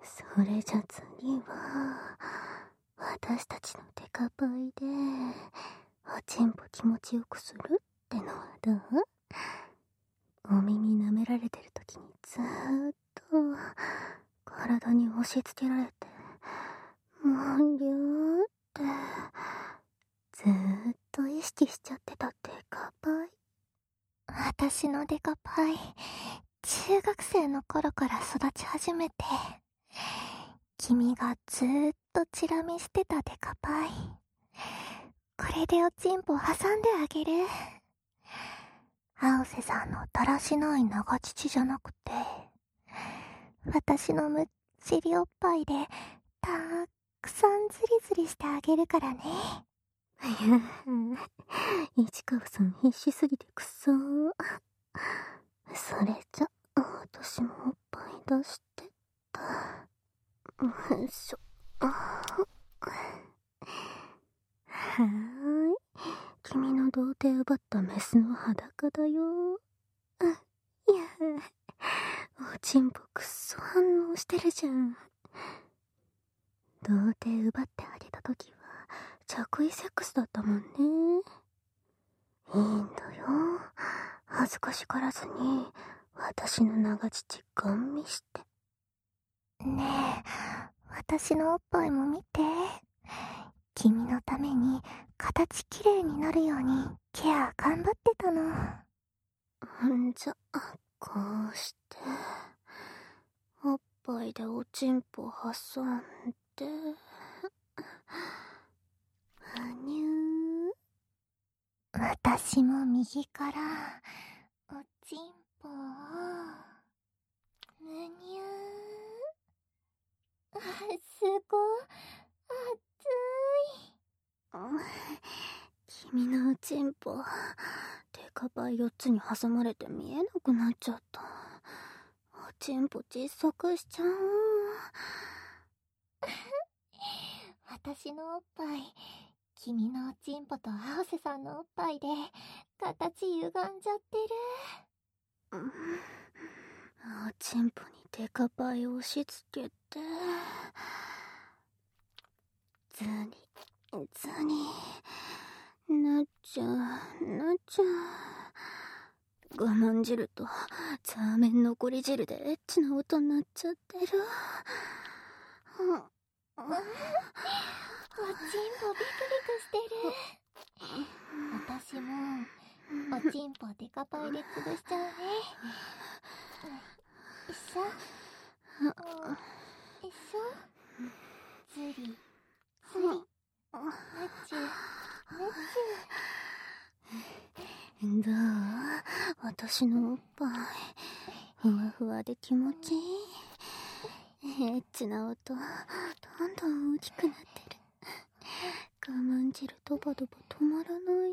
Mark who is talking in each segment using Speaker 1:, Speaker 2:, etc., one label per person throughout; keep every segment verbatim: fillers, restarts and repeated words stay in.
Speaker 1: それじゃ次は、私たちのデカパイで、おちんぽ気持ちよくするってのはどう？お耳舐められてる時にずーっと、体に押し付けられて、もうぎゅーって、ずーっと意識しちゃってたデカパイ。
Speaker 2: 私のデカパイ、中学生の頃から育ち始めて、君がずーっとチラ見してたデカパイ。これでおちんぽ挟んであげる。青瀬さんのだらしない長乳じゃなくて、私のむっちりおっぱいで、たーくさんズリズリしてあげるからね。
Speaker 1: いや、市川さん必死すぎてくそー。それじゃ、私もおっぱい出してった。よいしょ。はーい。君の童貞奪ったメスの裸だよ。いや、おちんぽくっそ反応してるじゃん。童貞奪ってあげたときは、着衣セックスだったもんね。いいんだよ。恥ずかしがらずに、私の長乳ガン見して。
Speaker 2: ねえ、私のおっぱいも見て。君のために形きれいになるようにケア頑張ってたの。
Speaker 1: んじゃ、こうして、おっぱいでおちんぽ挟んで、はにゅー。
Speaker 2: 私も右からおちんぽをむにゅー。あ、すごい
Speaker 1: 熱い。君のおちんぽ、デカパイよっつに挟まれて見えなくなっちゃった。おちんぽ窒息しちゃう。
Speaker 2: 私のおっぱい、君のおちんぽと青瀬さんのおっぱいで形歪んじゃってる。
Speaker 1: うん、おちんぽにデカパイ押し付けて、ズニズニなっちゃうなっちゃう。我慢汁とザーメン残り汁でエッチな音になっちゃってる。
Speaker 2: うん、おちんぽビクビクしてる。私もおちんぽデカパイで潰しちゃうね。いっしょ、いっしょ、ずりずり、むっちゅむっちゅ。
Speaker 1: どう？私のおっぱいふわふわで気持ちいい。エッチな音どんどん大きくなってる。我慢汁ドバドバ止まらないね。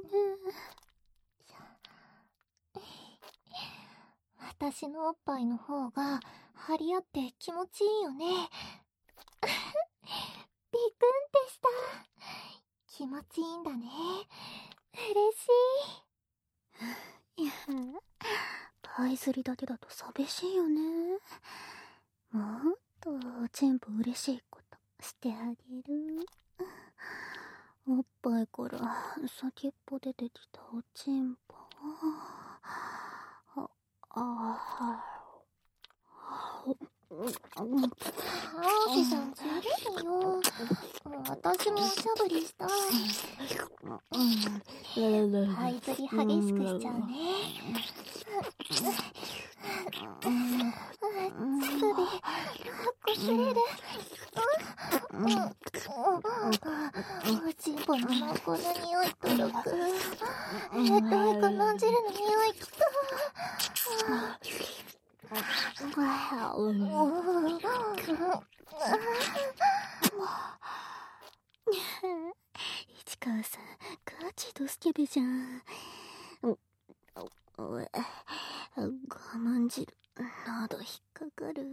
Speaker 2: 私のおっぱいの方が張り合って気持ちいいよね。ビクンってした。気持ちいいんだね。嬉しい。
Speaker 1: いや、パイ釣りだけだと寂しいよね。もっとおちんぽ嬉しいことしてあげる。おっぱいから先っぽ出てきたおちんぽを、あ、あ、
Speaker 2: 青瀬さんずるいよ。私もおしゃぶりしたい。パイ釣り激しくしちゃうね。乳首こすれる。おちんぽの濃厚な匂い届く。えっと我慢汁の匂いきた。
Speaker 1: 市川さんガチドスケベじゃん。おえ、我慢汁喉引っかかる。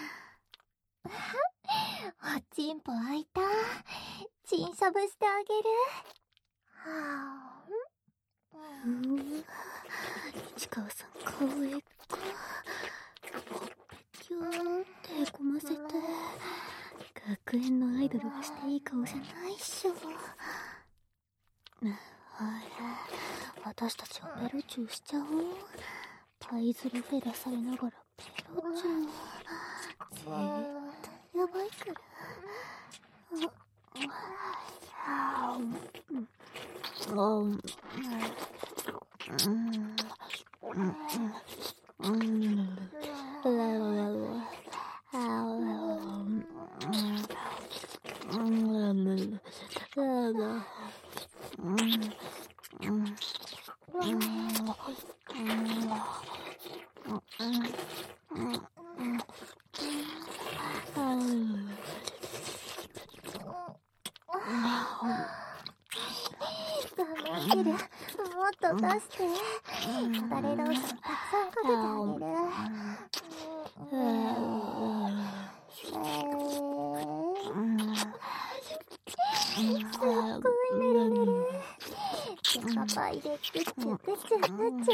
Speaker 2: おちんぽ開いた。チンしゃぶしてあげる。は
Speaker 1: ぁ、うん、市川さん顔へっこほっぺキューってへこませて学園のアイドルがしていい顔じゃないっしょ。ほら、私たちはペロチューしちゃおう。パイズルフェラされながらペロチュー。絶対やばいから。
Speaker 2: もっと出して。よだれローションたくさんかけてあげる。すっごいぬるぬる。デカパイでぐちゅぐちゅぐちゅぐちゅぐちゅ。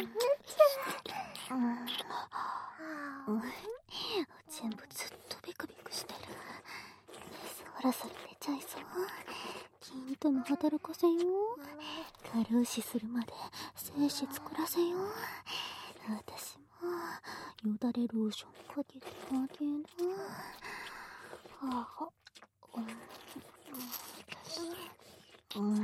Speaker 1: 全部ずっとビクビクしてる。そろそろ寝ちゃいそう。筋トも働かせよう。過労死するまで精子作らせよう。私もよだれローションかけてあげる。はあ、うん、うん、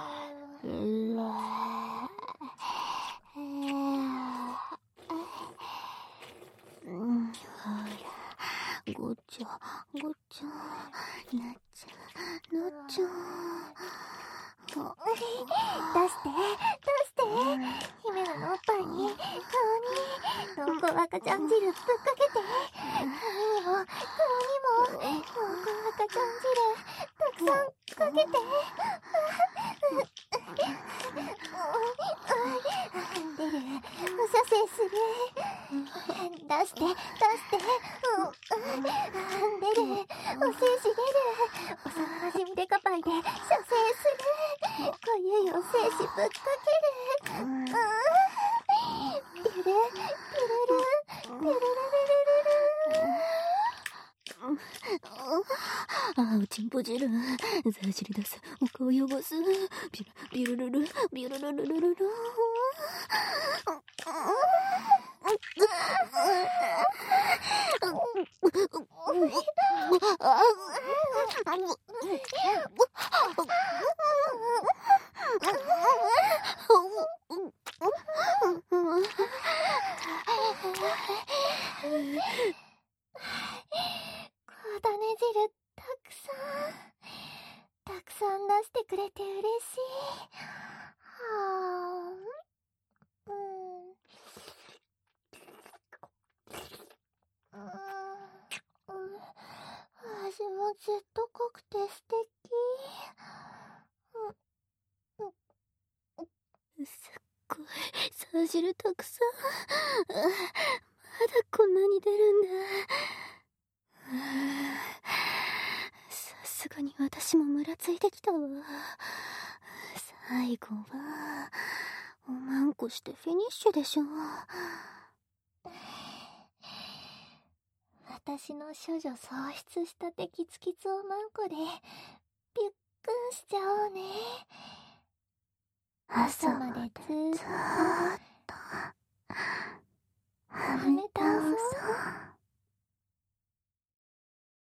Speaker 1: うん、ほら、ごちゃごちゃ、なっちゃなっちゃ。
Speaker 2: 出して出して姫野のおっぱいに顔に濃厚赤ちゃん汁ぶっかけて、髪にも顔にも濃厚赤ちゃん汁たくさんかけて。出る、お射精する。出して出して、出る、お精子出る。幼馴染デカパイで射精する。かゆいお精子ぶっかける。ピルルピルルピルルルルル
Speaker 1: ああ、おちんぽ汁。ざじり出す。お顔汚す。ビル、ビルルル、ビルルルルルル。
Speaker 2: 種汁たくさんたくさん出してくれて嬉しい。はあ、うん、うん、味もずっと濃くて素敵。
Speaker 1: すっごいさ汁たくさん。まだこんなに出るんだ。さすがに私もムラついてきたわ。最後はおまんこしてフィニッシュでしょ。
Speaker 2: 私の処女喪失したてキツキツおまんこでビュックンしちゃおうね。朝までずーっと
Speaker 1: はめ
Speaker 2: はめ倒そう。